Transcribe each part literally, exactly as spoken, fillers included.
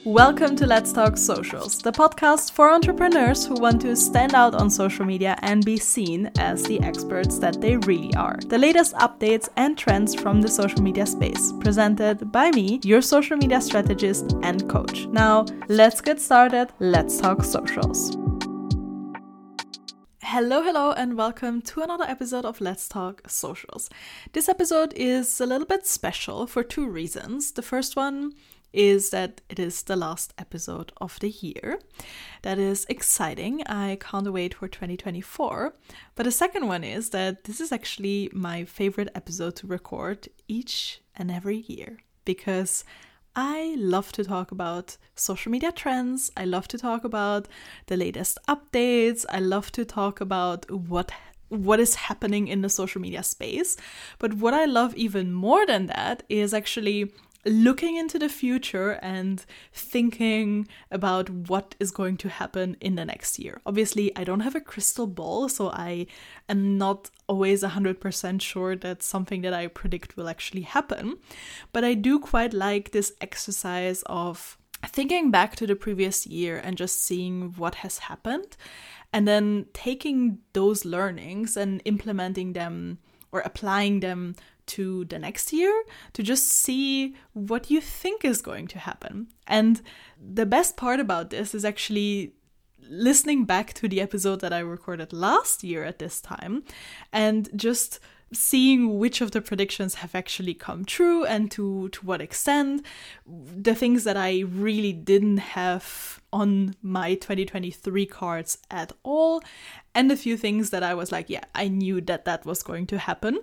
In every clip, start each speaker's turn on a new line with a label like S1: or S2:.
S1: Welcome to Let's Talk Socials, the podcast for entrepreneurs who want to stand out on social media and be seen as the experts that they really are. The latest updates and trends from the social media space, presented by me, your social media strategist and coach. Now, let's get started. Let's Talk Socials. Hello, hello, and welcome to another episode of Let's Talk Socials. This episode is a little bit special for two reasons. The first one is that it is the last episode of the year. That is exciting. I can't wait for twenty twenty-four. But the second one is that this is actually my favorite episode to record each and every year because I love to talk about social media trends. I love to talk about the latest updates. I love to talk about what what is happening in the social media space. But what I love even more than that is actually looking into the future and thinking about what is going to happen in the next year. Obviously, I don't have a crystal ball, so I am not always one hundred percent sure that something that I predict will actually happen. But I do quite like this exercise of thinking back to the previous year and just seeing what has happened, and then taking those learnings and implementing them or applying them to the next year to just see what you think is going to happen. And the best part about this is actually listening back to the episode that I recorded last year at this time and just seeing which of the predictions have actually come true and to, to what extent. The things that I really didn't have on my twenty twenty-three cards at all, and a few things that I was like, yeah, I knew that that was going to happen.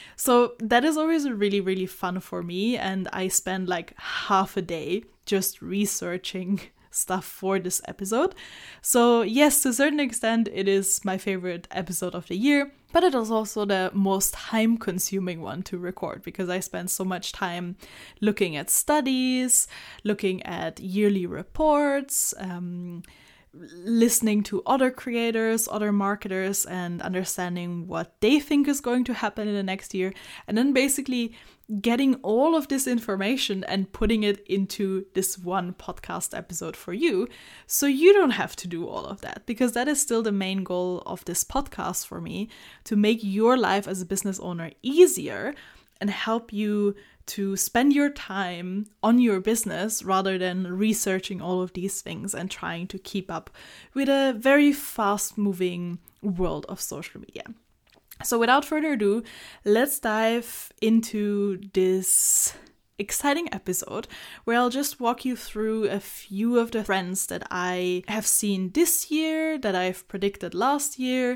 S1: So that is always really, really fun for me, and I spend like half a day just researching stuff for this episode. So yes, to a certain extent, it is my favorite episode of the year, but it is also the most time-consuming one to record because I spend so much time looking at studies, looking at yearly reports, um, listening to other creators, other marketers, and understanding what they think is going to happen in the next year, and then basically getting all of this information and putting it into this one podcast episode for you, so you don't have to do all of that, because that is still the main goal of this podcast for me, to make your life as a business owner easier and help you to spend your time on your business rather than researching all of these things and trying to keep up with a very fast-moving world of social media. So without further ado, let's dive into this exciting episode where I'll just walk you through a few of the trends that I have seen this year, that I've predicted last year,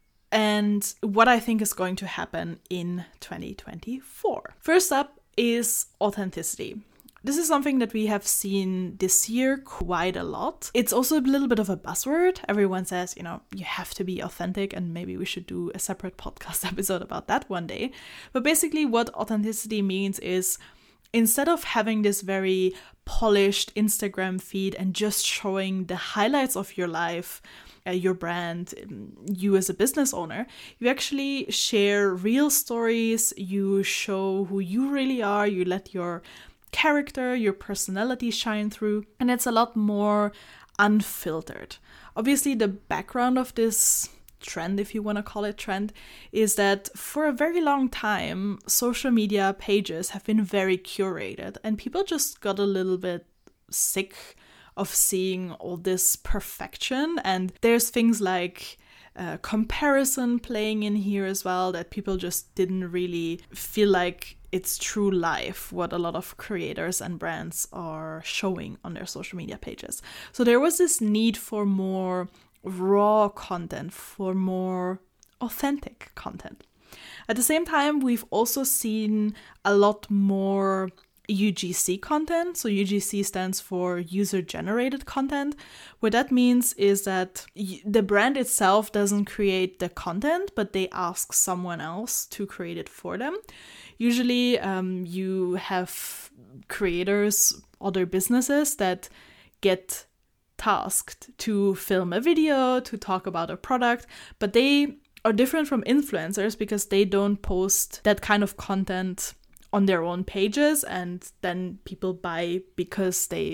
S1: and what I think is going to happen in twenty twenty-four. First up is authenticity. This is something that we have seen this year quite a lot. It's also a little bit of a buzzword. Everyone says, you know, you have to be authentic, and maybe we should do a separate podcast episode about that one day. But basically what authenticity means is, instead of having this very polished Instagram feed and just showing the highlights of your life, uh, your brand, you as a business owner, you actually share real stories, you show who you really are, you let your character, your personality shine through, and it's a lot more unfiltered. Obviously, the background of this trend, if you want to call it trend, is that for a very long time, social media pages have been very curated, and people just got a little bit sick of seeing all this perfection. And there's things like uh, comparison playing in here as well, that people just didn't really feel like it's true life, what a lot of creators and brands are showing on their social media pages. So there was this need for more raw content, for more authentic content. At the same time, we've also seen a lot more U G C content. So U G C stands for user-generated content. What that means is that the brand itself doesn't create the content, but they ask someone else to create it for them. Usually um, you have creators, other businesses that get tasked to film a video, to talk about a product, but they are different from influencers because they don't post that kind of content on their own pages and then people buy because they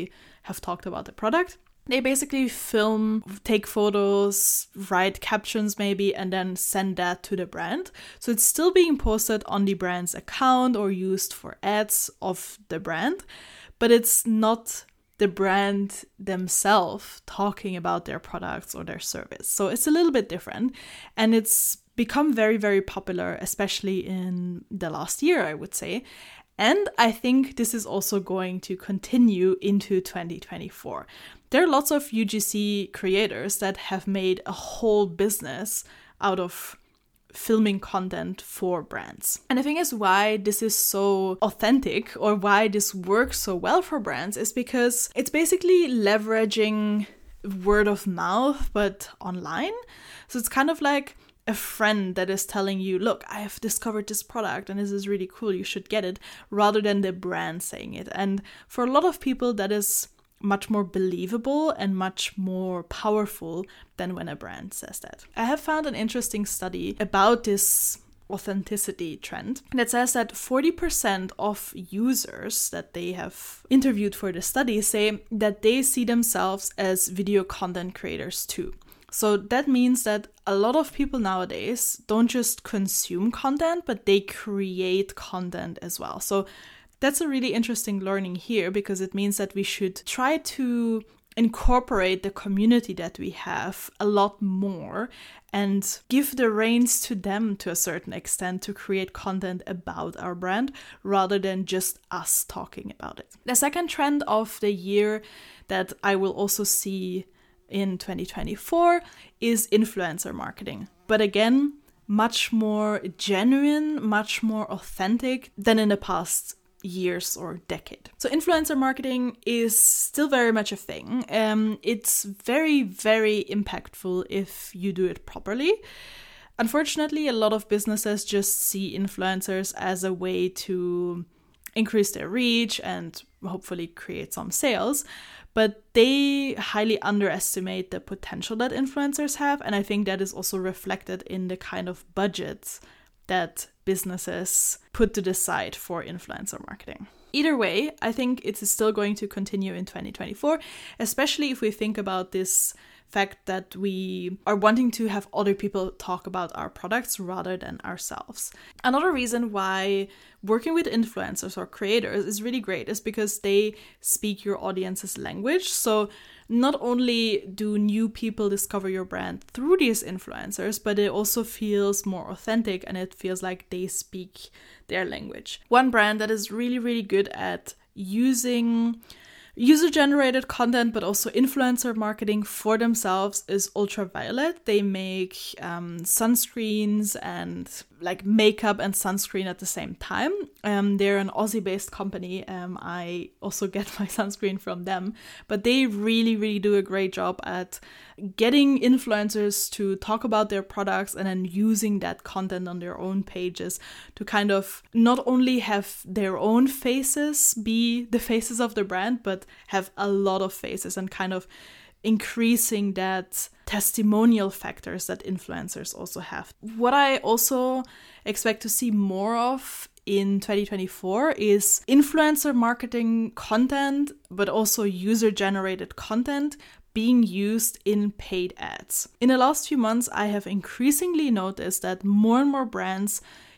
S1: have talked about the product. They basically film, take photos, write captions maybe, and then send that to the brand. So it's still being posted on the brand's account or used for ads of the brand, but it's not the brand themselves talking about their products or their service. So it's a little bit different, and it's become very, very popular, especially in the last year, I would say. And I think this is also going to continue into twenty twenty-four. There are lots of U G C creators that have made a whole business out of filming content for brands. And the thing is why this is so authentic, or why this works so well for brands, is because it's basically leveraging word of mouth, but online. So it's kind of like a friend that is telling you, look, I have discovered this product and this is really cool, you should get it, rather than the brand saying it. And for a lot of people, that is much more believable and much more powerful than when a brand says that. I have found an interesting study about this authenticity trend that says that forty percent of users that they have interviewed for the study say that they see themselves as video content creators too. So that means that a lot of people nowadays don't just consume content, but they create content as well. So that's a really interesting learning here, because it means that we should try to incorporate the community that we have a lot more and give the reins to them to a certain extent to create content about our brand rather than just us talking about it. The second trend of the year that I will also see in twenty twenty-four is influencer marketing. But again, much more genuine, much more authentic than in the past years or decade. So influencer marketing is still very much a thing. Um, it's very, very impactful if you do it properly. Unfortunately, a lot of businesses just see influencers as a way to increase their reach and hopefully create some sales, but they highly underestimate the potential that influencers have, and I think that is also reflected in the kind of budgets that businesses put to the side for influencer marketing. Either way, I think it is still going to continue in twenty twenty-four, especially if we think about this fact that we are wanting to have other people talk about our products rather than ourselves. Another reason why working with influencers or creators is really great is because they speak your audience's language. So not only do new people discover your brand through these influencers, but it also feels more authentic and it feels like they speak their language. One brand that is really, really good at using user-generated content, but also influencer marketing for themselves is Ultraviolet. They make um, sunscreens and like makeup and sunscreen at the same time. Um, they're an Aussie-based company. Um, I also get my sunscreen from them, but they really, really do a great job at getting influencers to talk about their products and then using that content on their own pages to kind of not only have their own faces be the faces of the brand, but have a lot of faces and kind of increasing that testimonial factors that influencers also have. What I also expect to see more of in twenty twenty-four is influencer marketing content, but also user-generated content being used in paid ads. In the last few months, I have increasingly noticed that more and more brands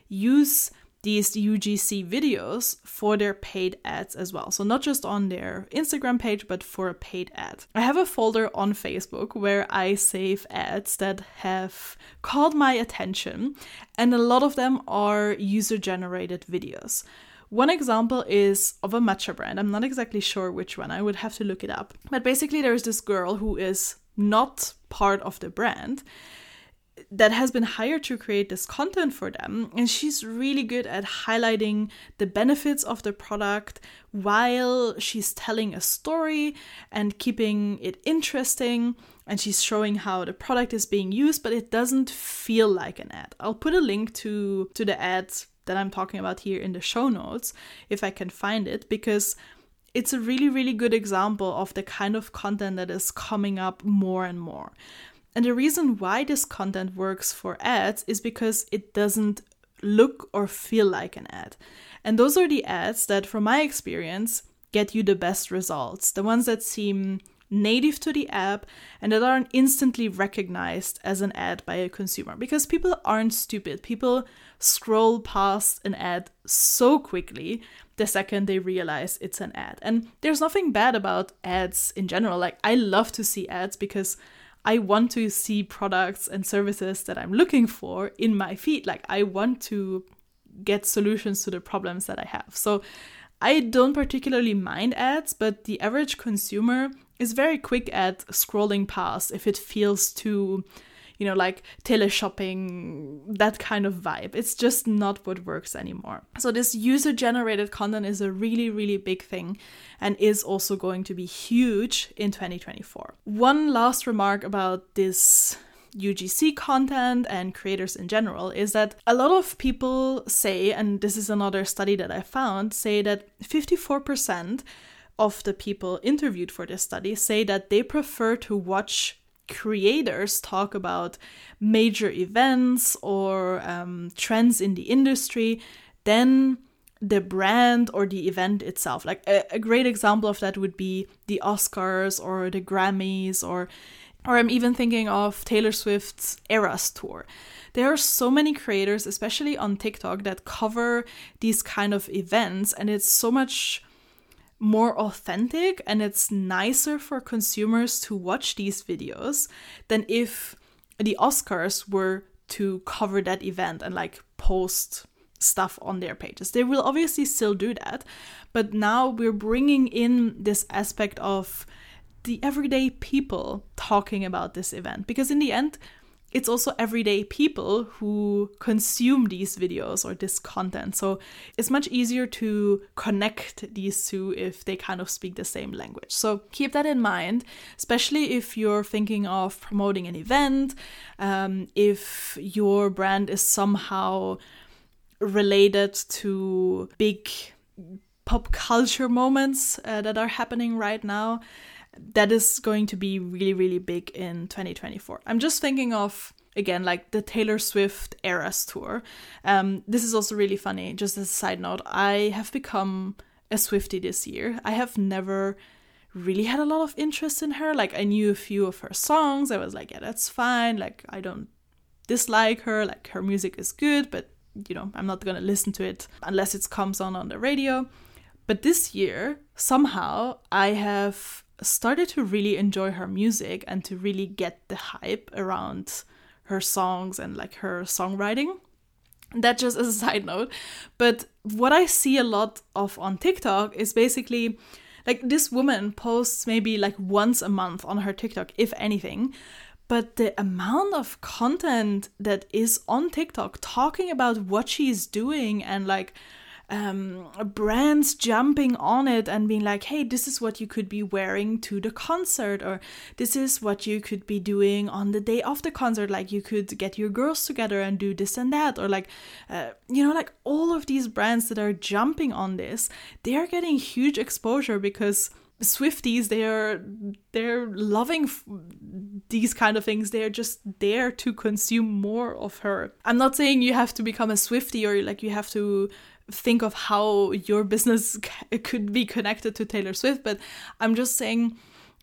S1: use these U G C videos for their paid ads as well. So not just on their Instagram page, but for a paid ad. I have a folder on Facebook where I save ads that have caught my attention, and a lot of them are user-generated videos. One example is of a matcha brand. I'm not exactly sure which one. I would have to look it up. But basically there's this girl who is not part of the brand that has been hired to create this content for them. And she's really good at highlighting the benefits of the product while she's telling a story and keeping it interesting. And she's showing how the product is being used, but it doesn't feel like an ad. I'll put a link to, to the ads that I'm talking about here in the show notes, if I can find it, because it's a really, really good example of the kind of content that is coming up more and more. And the reason why this content works for ads is because it doesn't look or feel like an ad. And those are the ads that, from my experience, get you the best results, the ones that seem native to the app and that aren't instantly recognized as an ad by a consumer. Because people aren't stupid. People scroll past an ad so quickly the second they realize it's an ad. And there's nothing bad about ads in general. Like, I love to see ads because I want to see products and services that I'm looking for in my feed. Like, I want to get solutions to the problems that I have. So I don't particularly mind ads, but the average consumer is very quick at scrolling past if it feels too, you know, like teleshopping, that kind of vibe. It's just not what works anymore. So this user-generated content is a really, really big thing and is also going to be huge in twenty twenty-four. One last remark about this U G C content and creators in general is that a lot of people say, and this is another study that I found, say that fifty-four percent of the people interviewed for this study say that they prefer to watch creators talk about major events or um, trends in the industry than the brand or the event itself. Like a, a great example of that would be the Oscars or the Grammys, or Or I'm even thinking of Taylor Swift's Eras Tour. There are so many creators, especially on TikTok, that cover these kind of events, and it's so much more authentic and it's nicer for consumers to watch these videos than if the Oscars were to cover that event and like post stuff on their pages. They will obviously still do that, but now we're bringing in this aspect of the everyday people talking about this event, because in the end, it's also everyday people who consume these videos or this content. So it's much easier to connect these two if they kind of speak the same language. So keep that in mind, especially if you're thinking of promoting an event, um, if your brand is somehow related to big pop culture moments uh, that are happening right now. That is going to be really, really big in twenty twenty-four. I'm just thinking of, again, like the Taylor Swift Eras Tour. Um, this is also really funny. Just as a side note, I have become a Swiftie this year. I have never really had a lot of interest in her. Like, I knew a few of her songs. I was like, yeah, that's fine. Like, I don't dislike her. Like, her music is good, but, you know, I'm not going to listen to it unless it comes on on the radio. But this year, somehow, I have started to really enjoy her music and to really get the hype around her songs and like her songwriting. That just as a side note. But what I see a lot of on TikTok is basically like this woman posts maybe like once a month on her TikTok, if anything. But the amount of content that is on TikTok talking about what she's doing and like Um, brands jumping on it and being like, hey, this is what you could be wearing to the concert, or this is what you could be doing on the day of the concert, like you could get your girls together and do this and that, or like, uh, you know, like all of these brands that are jumping on this, they are getting huge exposure because Swifties, they're they're loving f- these kind of things. They're just there to consume more of her. I'm not saying you have to become a Swiftie or like you have to think of how your business c- could be connected to Taylor Swift, but I'm just saying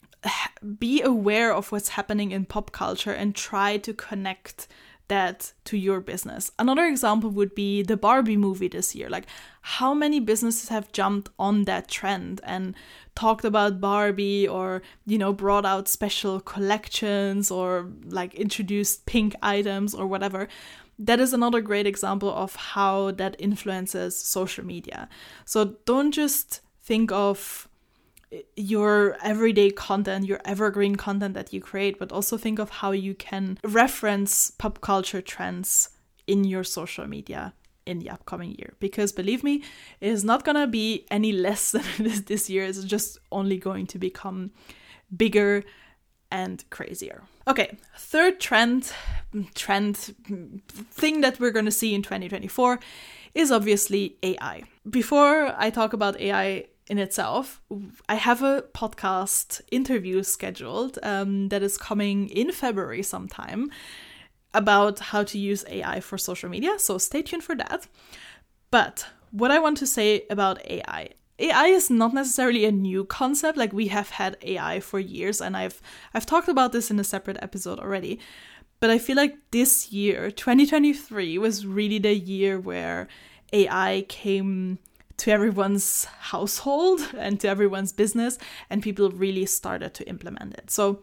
S1: be aware of what's happening in pop culture and try to connect that to your business. Another example would be the Barbie movie this year. Like, how many businesses have jumped on that trend and talked about Barbie, or, you know, brought out special collections or like introduced pink items or whatever. That is another great example of how that influences social media. So don't just think of your everyday content, your evergreen content that you create, but also think of how you can reference pop culture trends in your social media in the upcoming year. Because believe me, it is not going to be any less than it is this year. It's just only going to become bigger and crazier. Okay, third trend, trend thing that we're going to see in twenty twenty-four is obviously A I. Before I talk about A I in itself, I have a podcast interview scheduled um, that is coming in February sometime about how to use A I for social media, so stay tuned for that. But what I want to say about A I A I is not necessarily a new concept. Like, we have had A I for years, and I've I've talked about this in a separate episode already. But I feel like this year, twenty twenty-three, was really the year where A I came to everyone's household and to everyone's business, and people really started to implement it. So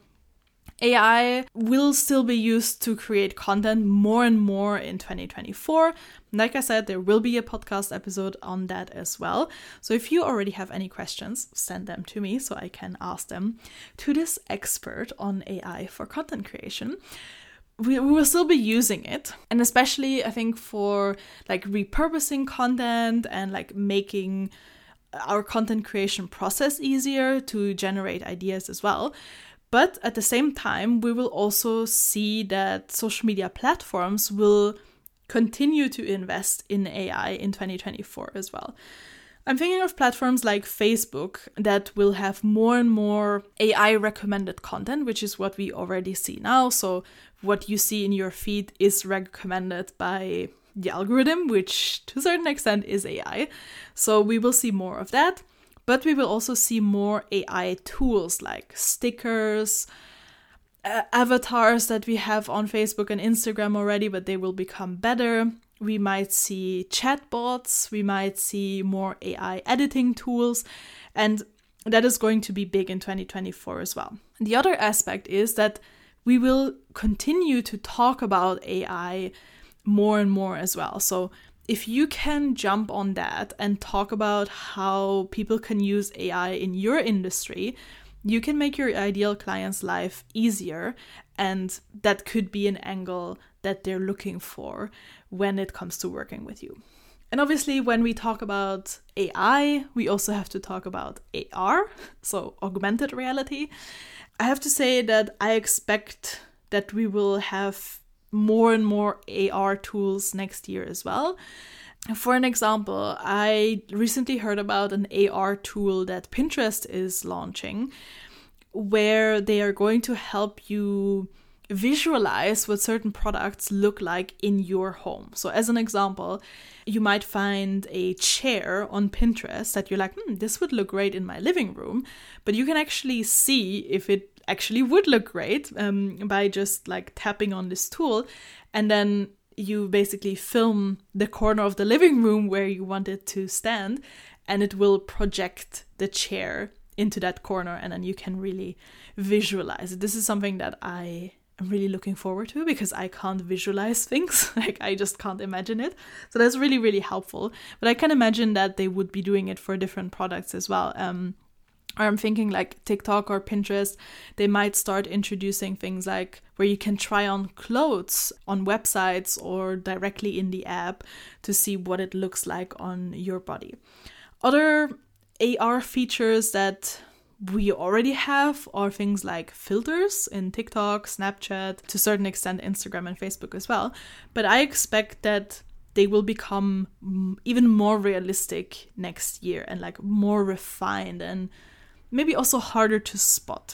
S1: A I will still be used to create content more and more in twenty twenty-four. Like I said, there will be a podcast episode on that as well. So if you already have any questions, send them to me so I can ask them to this expert on A I for content creation. We, we will still be using it. And especially, I think, for like repurposing content and like making our content creation process easier to generate ideas as well. But at the same time, we will also see that social media platforms will continue to invest in A I in twenty twenty-four as well. I'm thinking of platforms like Facebook that will have more and more A I recommended content, which is what we already see now. So what you see in your feed is recommended by the algorithm, which to a certain extent is A I. So we will see more of that. But we will also see more A I tools like stickers, uh, avatars that we have on Facebook and Instagram already, but they will become better. We might see chatbots, we might see more A I editing tools, and that is going to be big in twenty twenty-four as well. The other aspect is that we will continue to talk about A I more and more as well. So if you can jump on that and talk about how people can use A I in your industry, you can make your ideal client's life easier, and that could be an angle that they're looking for when it comes to working with you. And obviously, when we talk about A I, we also have to talk about A R, so augmented reality. I have to say that I expect that we will have more and more A R tools next year as well. For an example, I recently heard about an A R tool that Pinterest is launching, where they are going to help you visualize what certain products look like in your home. So as an example, you might find a chair on Pinterest that you're like, hmm, this would look great in my living room, but you can actually see if it actually would look great um, by just like tapping on this tool, and then you basically film the corner of the living room where you want it to stand, and it will project the chair into that corner, and then you can really visualize it. This is something that I am really looking forward to because I can't visualize things. Like, I just can't imagine it. So that's really, really helpful. But I can imagine that they would be doing it for different products as well. Um, or I'm thinking like TikTok or Pinterest, they might start introducing things like where you can try on clothes on websites or directly in the app to see what it looks like on your body. Other A R features that we already have are things like filters in TikTok, Snapchat, to a certain extent Instagram and Facebook as well. But I expect that they will become even more realistic next year and like more refined and maybe also harder to spot.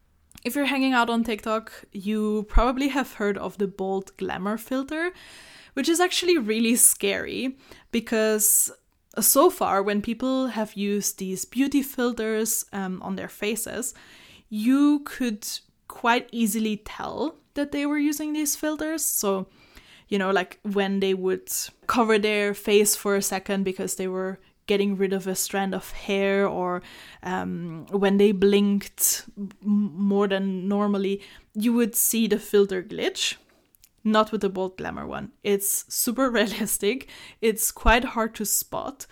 S1: If you're hanging out on TikTok, you probably have heard of the bold glamour filter, which is actually really scary because so far, when people have used these beauty filters um, on their faces, you could quite easily tell that they were using these filters. So, you know, like when they would cover their face for a second because they were getting rid of a strand of hair, or um, when they blinked m- more than normally, you would see the filter glitch. Not with the bold glamour one. It's super realistic. It's quite hard to spot,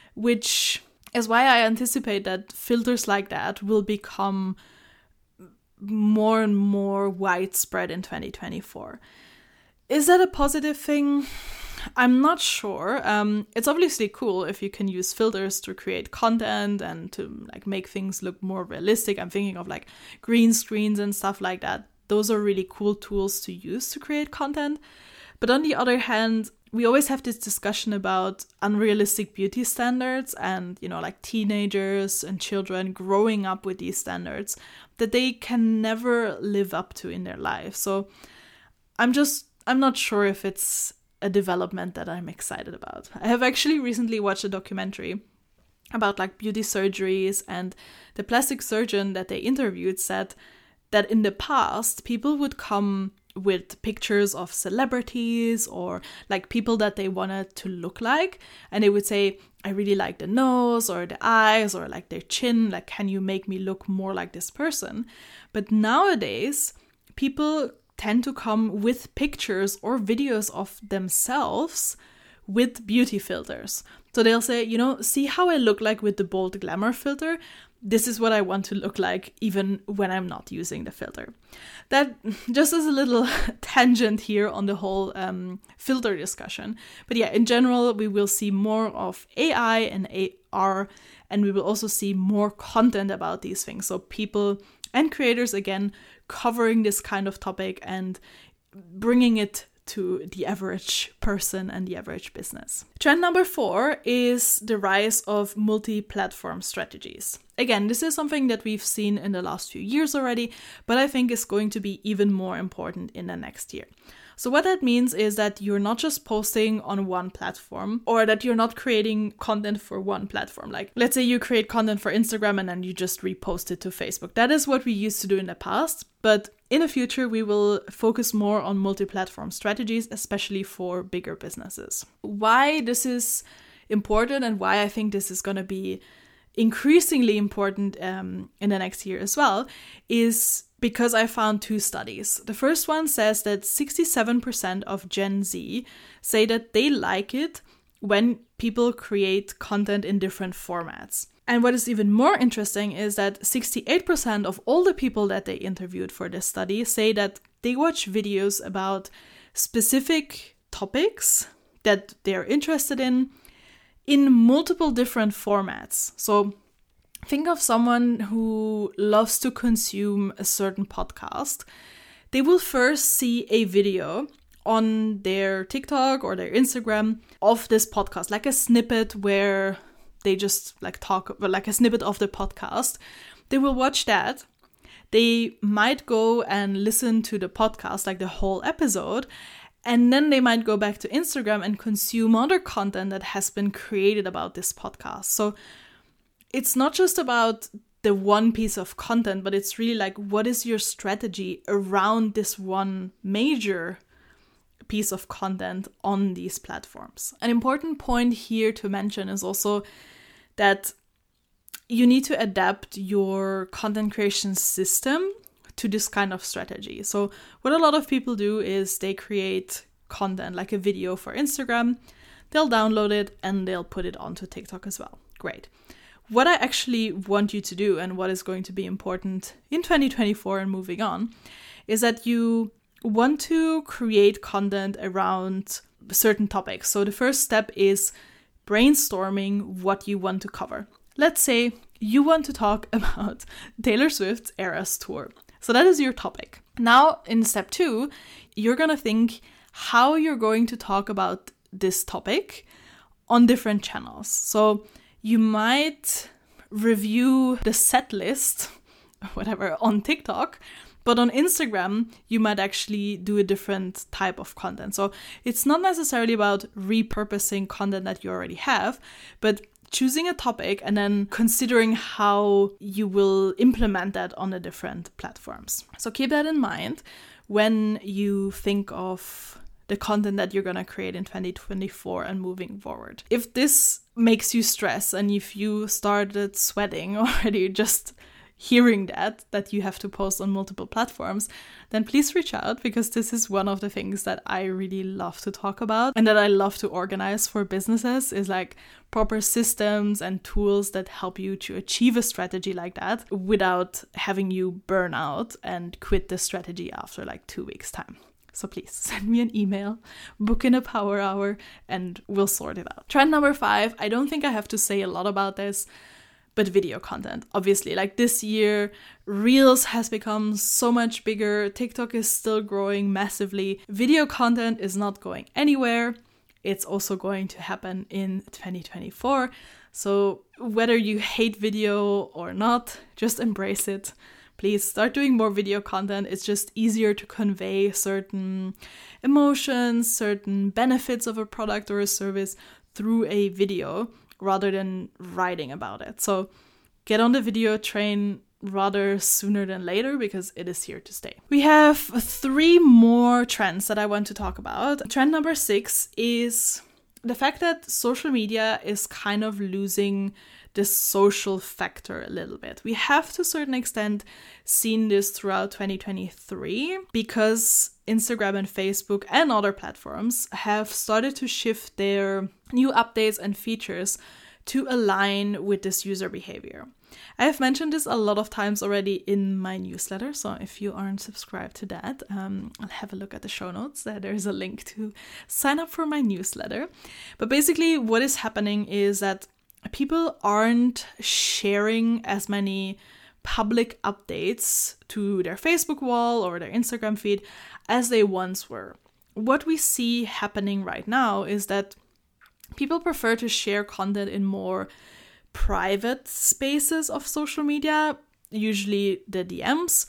S1: which is why I anticipate that filters like that will become more and more widespread in twenty twenty-four. Is that a positive thing? I'm not sure. Um, it's obviously cool if you can use filters to create content and to like make things look more realistic. I'm thinking of like green screens and stuff like that. Those are really cool tools to use to create content. But on the other hand, we always have this discussion about unrealistic beauty standards and, you know, like teenagers and children growing up with these standards that they can never live up to in their life. So I'm just, I'm not sure if it's a development that I'm excited about. I have actually recently watched a documentary about like beauty surgeries, and the plastic surgeon that they interviewed said that in the past, people would come with pictures of celebrities or like people that they wanted to look like. And they would say, I really like the nose or the eyes or like their chin. Like, can you make me look more like this person? But nowadays, people tend to come with pictures or videos of themselves with beauty filters. So they'll say, you know, see how I look like with the bold glamour filter? This is what I want to look like even when I'm not using the filter. That just as a little tangent here on the whole um, filter discussion. But yeah, in general, we will see more of A I and A R, and we will also see more content about these things. So people and creators, again, covering this kind of topic and bringing it to the average person and the average business. Trend number four is the rise of multi-platform strategies. Again, this is something that we've seen in the last few years already, but I think is going to be even more important in the next year. So what that means is that you're not just posting on one platform, or that you're not creating content for one platform. Like, let's say you create content for Instagram and then you just repost it to Facebook. That is what we used to do in the past. But in the future, we will focus more on multi-platform strategies, especially for bigger businesses. Why this is important and why I think this is going to be increasingly important um, in the next year as well is because I found two studies. The first one says that sixty-seven percent of Gen Z say that they like it when people create content in different formats. And what is even more interesting is that sixty-eight percent of all the people that they interviewed for this study say that they watch videos about specific topics that they're interested in in multiple different formats. So think of someone who loves to consume a certain podcast. They will first see a video on their TikTok or their Instagram of this podcast, like a snippet where they just like talk, like a snippet of the podcast. They will watch that. They might go and listen to the podcast, like the whole episode, and then they might go back to Instagram and consume other content that has been created about this podcast. So it's not just about the one piece of content, but it's really like, what is your strategy around this one major piece of content on these platforms? An important point here to mention is also that you need to adapt your content creation system to this kind of strategy. So what a lot of people do is they create content like a video for Instagram, they'll download it and they'll put it onto TikTok as well. Great. What I actually want you to do and what is going to be important in twenty twenty-four and moving on is that you want to create content around certain topics. So the first step is brainstorming what you want to cover. Let's say you want to talk about Taylor Swift's Eras Tour. So that is your topic. Now, in step two, you're going to think how you're going to talk about this topic on different channels. So you might review the set list, whatever, on TikTok, but on Instagram, you might actually do a different type of content. So it's not necessarily about repurposing content that you already have, but choosing a topic and then considering how you will implement that on the different platforms. So keep that in mind when you think of the content that you're going to create in twenty twenty-four and moving forward. If this makes you stress and if you started sweating already just hearing that, that you have to post on multiple platforms, then please reach out, because this is one of the things that I really love to talk about and that I love to organize for businesses, is like proper systems and tools that help you to achieve a strategy like that without having you burn out and quit the strategy after like two weeks time. So please send me an email, book in a power hour, and we'll sort it out. Trend number five, I don't think I have to say a lot about this, but video content. Obviously, like this year, Reels has become so much bigger. TikTok is still growing massively. Video content is not going anywhere. It's also going to happen in twenty twenty-four. So whether you hate video or not, just embrace it. Please start doing more video content. It's just easier to convey certain emotions, certain benefits of a product or a service through a video rather than writing about it. So get on the video train rather sooner than later, because it is here to stay. We have three more trends that I want to talk about. Trend number six is the fact that social media is kind of losing the social factor a little bit. We have to a certain extent seen this throughout twenty twenty-three, because Instagram and Facebook and other platforms have started to shift their new updates and features to align with this user behavior. I have mentioned this a lot of times already in my newsletter, so if you aren't subscribed to that, um, I'll have a look at the show notes. There, there's a link to sign up for my newsletter. But basically what is happening is that people aren't sharing as many public updates to their Facebook wall or their Instagram feed as they once were. What we see happening right now is that people prefer to share content in more private spaces of social media, usually the D Ms,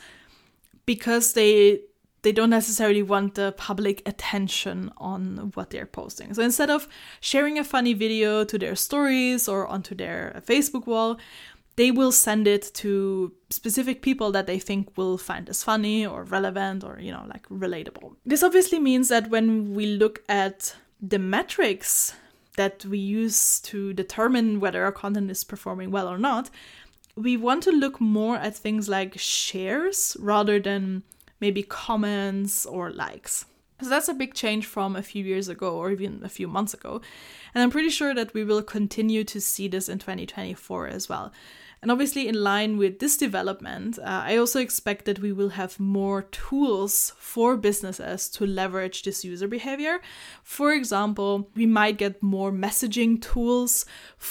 S1: because they they don't necessarily want the public attention on what they're posting. So instead of sharing a funny video to their stories or onto their Facebook wall, they will send it to specific people that they think will find this funny or relevant or, you know, like relatable. This obviously means that when we look at the metrics that we use to determine whether our content is performing well or not, we want to look more at things like shares rather than maybe comments or likes. So that's a big change from a few years ago or even a few months ago. And I'm pretty sure that we will continue to see this in twenty twenty-four as well. And obviously in line with this development, uh, I also expect that we will have more tools for businesses to leverage this user behavior. For example, we might get more messaging tools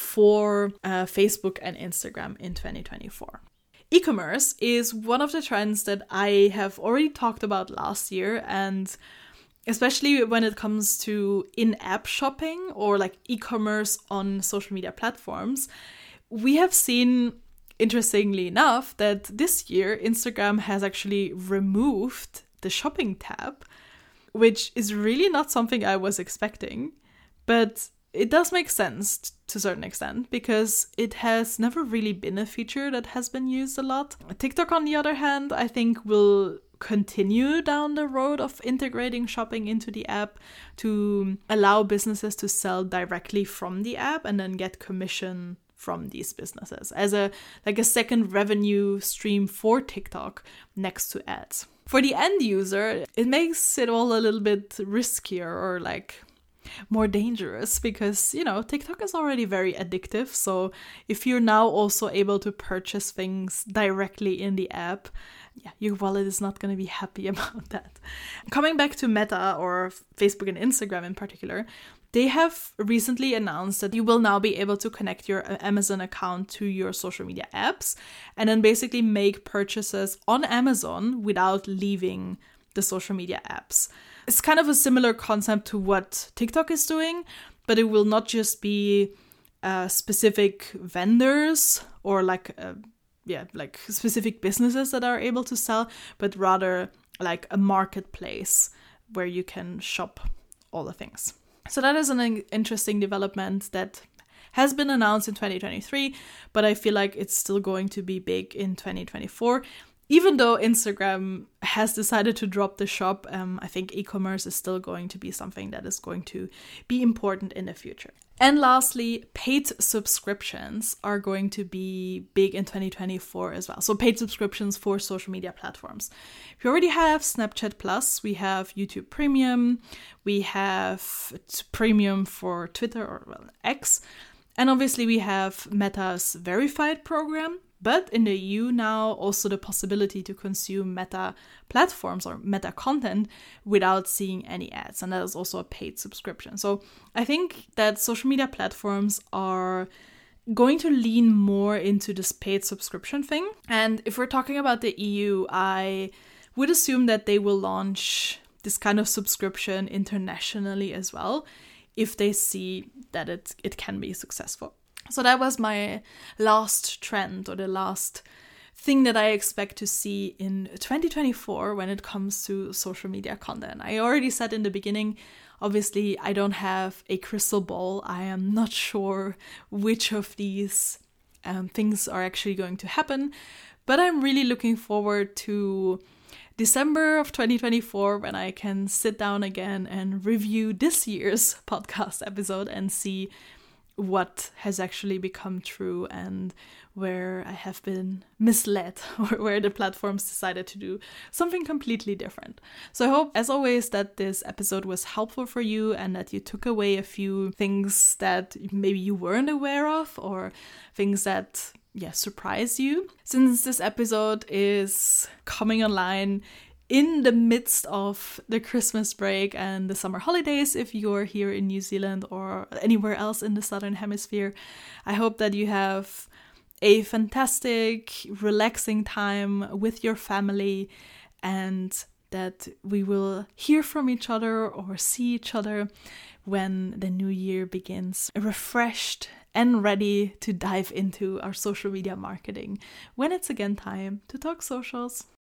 S1: for uh, Facebook and Instagram in twenty twenty-four. E-commerce is one of the trends that I have already talked about last year, and especially when it comes to in-app shopping or like e-commerce on social media platforms, we have seen, interestingly enough, that this year Instagram has actually removed the shopping tab, which is really not something I was expecting, but it does make sense to a certain extent because it has never really been a feature that has been used a lot. TikTok, on the other hand, I think will continue down the road of integrating shopping into the app to allow businesses to sell directly from the app and then get commission from these businesses as a like a second revenue stream for TikTok next to ads. For the end user, it makes it all a little bit riskier or like more dangerous because, you know, TikTok is already very addictive. So if you're now also able to purchase things directly in the app, yeah, your wallet is not going to be happy about that. Coming back to Meta or Facebook and Instagram in particular, they have recently announced that you will now be able to connect your Amazon account to your social media apps and then basically make purchases on Amazon without leaving the social media apps. It's kind of a similar concept to what TikTok is doing, but it will not just be uh, specific vendors or like uh, yeah, like specific businesses that are able to sell, but rather like a marketplace where you can shop all the things. So that is an interesting development that has been announced in twenty twenty-three, but I feel like it's still going to be big in twenty twenty-four. Even though Instagram has decided to drop the shop, um, I think e-commerce is still going to be something that is going to be important in the future. And lastly, paid subscriptions are going to be big in twenty twenty-four as well. So paid subscriptions for social media platforms. We already have Snapchat Plus, we have YouTube Premium, we have Premium for Twitter or well, X, and obviously we have Meta's Verified program. But in the E U now, also the possibility to consume Meta platforms or Meta content without seeing any ads. And that is also a paid subscription. So I think that social media platforms are going to lean more into this paid subscription thing. And if we're talking about the E U, I would assume that they will launch this kind of subscription internationally as well, if they see that it, it can be successful. So that was my last trend or the last thing that I expect to see in twenty twenty-four when it comes to social media content. I already said in the beginning Obviously, I don't have a crystal ball. I am not sure which of these um, things are actually going to happen, but I'm really looking forward to December of twenty twenty-four, when I can sit down again and review this year's podcast episode and see what has actually become true and where I have been misled, or where the platforms decided to do something completely different. So I hope, as always, that this episode was helpful for you and that you took away a few things that maybe you weren't aware of, or things that yeah, surprise you. Since this episode is coming online in the midst of the Christmas break and the summer holidays, if you're here in New Zealand or anywhere else in the Southern Hemisphere, I hope that you have a fantastic, relaxing time with your family, and that we will hear from each other or see each other when the new year begins, refreshed and ready to dive into our social media marketing when it's again time to talk socials.